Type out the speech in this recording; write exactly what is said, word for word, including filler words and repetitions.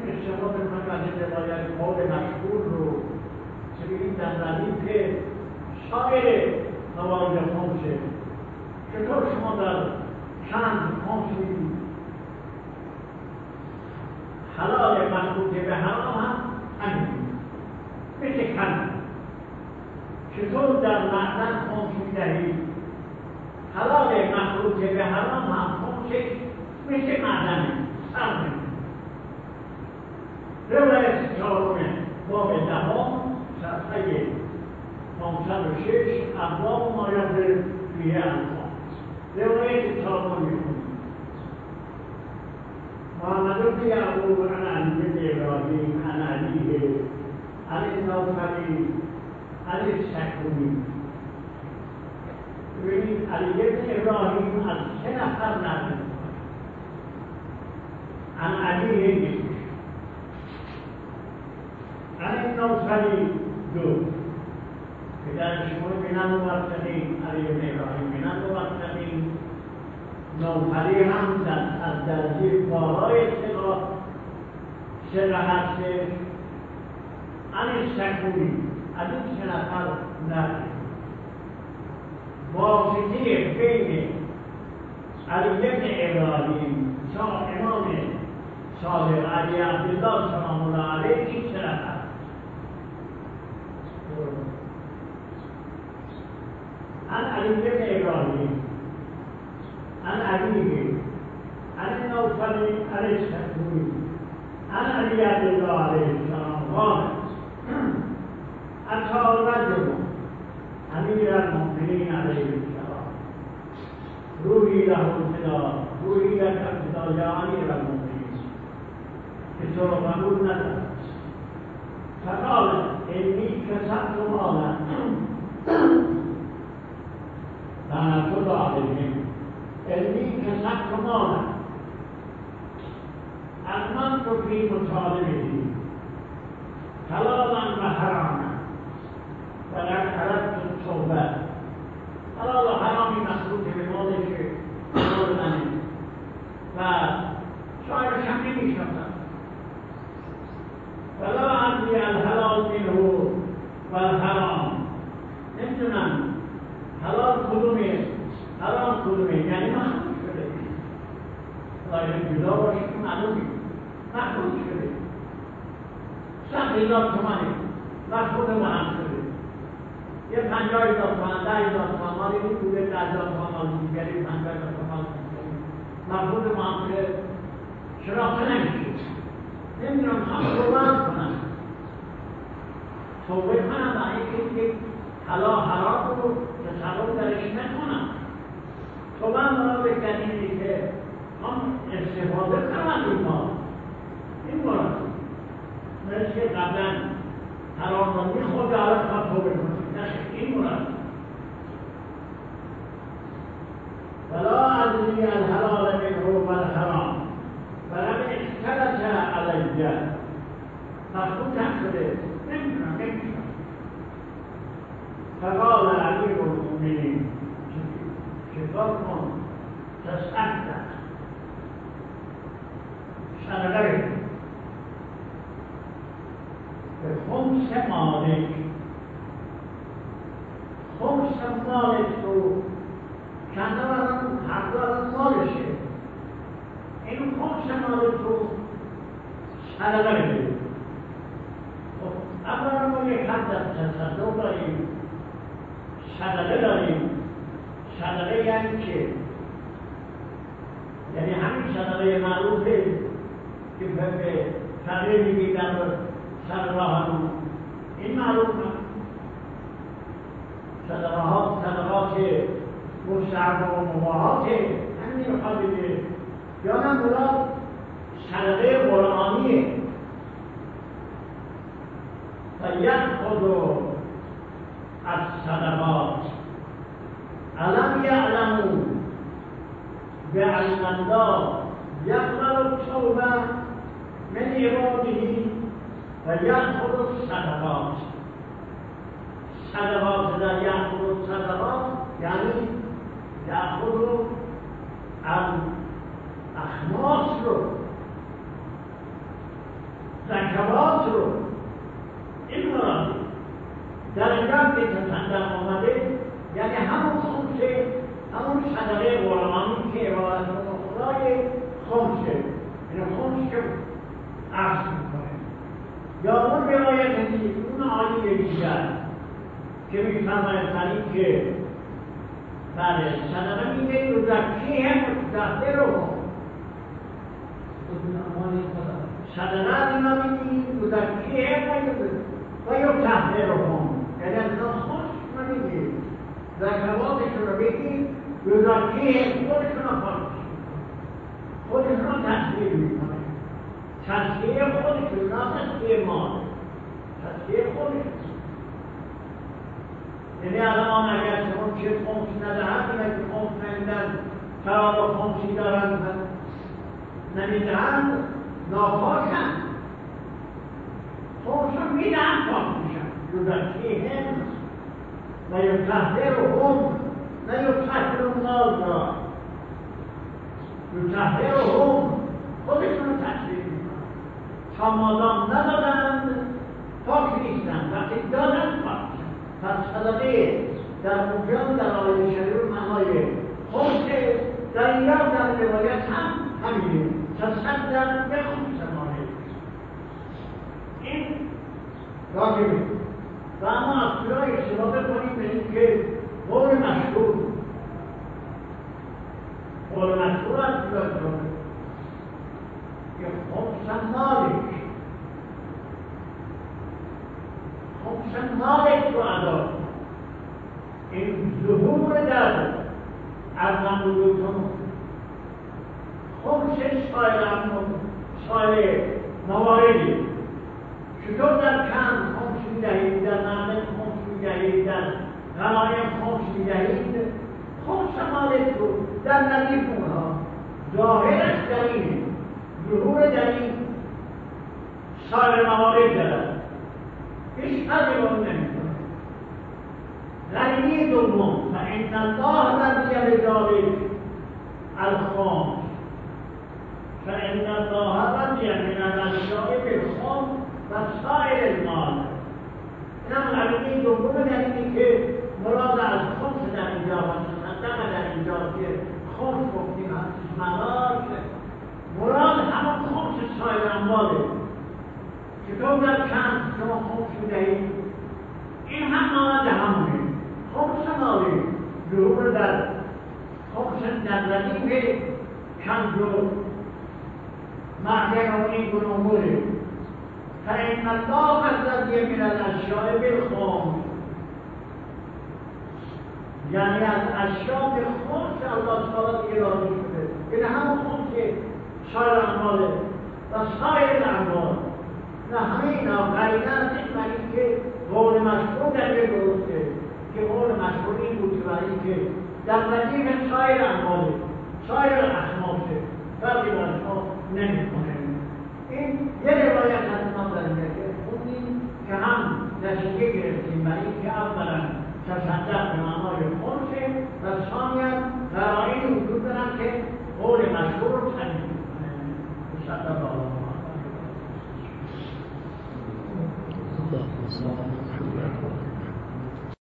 استفاده کنیم از این روایت قول مشهور رو که بگیم در ردیف سایر روایت خمسه چطور شما در چند خمس میدید حلال مخلوط به حرام هم همین مثل کن چطور در معدن خمس میدهید حلال مخلوط به حرام هم خمسه مثل معدن سرمه روایت چهارم باب دهم صفحه پانصد و شش ابواب ما یاد فیه الفاظ روایت چهارم میخونیم محمد بن یعقوب عن علی بن ابراهیم عن علیه عن النوفلی عن السکونی ببینید علی بن ابراهیم از سه نفر نقل می‌کند عن علیه یکیش عن النوفلی دو پدر شما بینند و مرتقین علی بن ابراهیم بینند و مرتقین نوفلی هم از درجه بالای سقه هستش عن السکونی از این سه نفر نقل واسطه بین علی بن ابراهیم امام صادق علی عبدالله سلام الله علیه این سه نفر عن علی بن ابراهیم عن علیه عن النوفلی عن السکونی عن علی عبدالله علیه السلام قال اتى رجل امیر المؤمنین علیه السلام روحی له الفدا روحی لك الفدا یا امیر المؤمنین که تو رو قبول ندارد فقال انی کسبت مالا لعنة الله علیهم انی کسبت مالا از من تو فی مطالبه حلالا و حراما ولقد اردت التوبه حلال و حرامی مخلوط به مالی که مال منه و شاعرش هم نمیشناسم ولا ادری الحلال منه و الحرام نمیدونم حلال کدومه حرام کدومه یعنی مخلوط شده باید جدا باشه که معلومی مخلوط شده صد هزار تومنه مخلوط با هم شده یه پنجاه هزار تومن ده هزار تومن مالی این بوده ده هزار تومن مالی دیگری پنجاه هزار تومن مخلوط با هم شده شناخته نمیشه نمیدونم هم توبه کنم توبه کنم و اینکه حلال حرام رو تصور درش نکنم توبه مرا بکنم اینه که هم استفاده کنم این مال این مراد مثل که قبلا حرام را میخورد حالا خواهد توبه کنم این مراد ولا ادری الحلال منه و الحرام ولم اختلط علیه مخلوط هم شده نمیدونم نمیدونم فقال امیر المؤمنین شکار کن تصدق صدقه به خمس مالک خمس مالک رو چند برم هر دارم مالشه این خمس مالک رو صدقه بده اولا ما یک حد از تصدق داریم صدقه داریم صدقه یعنی چه؟ یعنی همین صدقه معروفه که به فقیر میگیدن و سر راه همون این معروف نه صدقات صدقات مستحب و مباحات همین رو خواهد بگه یا نه مراد صدقه قرآنیه و یأخذ از صدقات علم یعلمون بأن الله یقبل التوبه من عباده و یأخذ الصدقات صدقات در یأخذ الصدقات یعنی یأخذ از اخماس رو زکوات رو این مراد در اینجا که تصدق آمده یعنی همون خمسه همون صدقه قرآنی که عبارت خدای خمسه این خمس که عرض میکنه یا اون روایت دیگه اون آیه دیگر که میفرماید فرید که بله صدقه میده و زکی هم متزده رو صدقه از اینا میدید و زکی هم و یا تحته رو هم یعنی از اینا خوش نمیدید زکواتشون رو بگید و زکی هم خودشون رو پاک خودشون رو تحصیل میکنه تحصیل خودشون نه تحصیل مال تحصیل خودشون یعنی الان اگر شما چه خمسی ندهد اینه که خمس نمیدن فرار خمسی دارن نمیدهند ناپاکن خمسون میدهند پاک میشن یوزکی هم و یوتحده رو هم نه یوتحده رو مال را یوتحده رو هم خودشون رو تشریف میکنن تا مادام ندادند پاک نیستن وقتی دادند پاک پس صدقه در اونجا در آیه شریف معنای خمسه در اینجا در روایت هم همینه تصدق به خمس ماله این راجبه و اما از برای استفاده کنیم به این که قول مشهور قول مشهور از برای استفاده که خمس مالک خمس مالک رو ادا این ظهور در ارزم بزرگتون خمس سایر سایر مواردی چطور در کم خمس میدهید در نمه خمس میدهید در غنایم خمس میدهید خمس مالک رو در نظیر اونها ظاهرش در اینه ظهور در این سایر موارد دارد هیچ فرقی با اون نمی‌کنه. غریبی دوم فإن الله رضی بذلک الخمس فإن الله رضی من الاشیاء بالخمس و سایر المال. این هم غریبی دوم یعنی که مراد از خمس در اینجا و تصدق در اینجا که خمس گفتیم از ملاک مراد همون خمس سایر امواله چطور در چند شما خمس میدهید این هم مانند همونه خمس مالی ظهور در خمس در ردیف کنز و معدن و این گونه اموره فإن الله رضی من الاشیاء بالخمس یعنی از اشیاء به خمس الله تعالی دیگه راضی شده یعنی همون خمس که سایر امواله و سایر الاموال نه همه اینا غریبه از این معنی که قول مشهور در این درسته که قول مشهور این بود که برای که در ردیف سایر امواله سایر اصنافه فرقی با شما نمی‌کنه این یه روایت از ما در اینجا که خوندیم که هم نتیجه گرفتیم برای که اولا تصدق به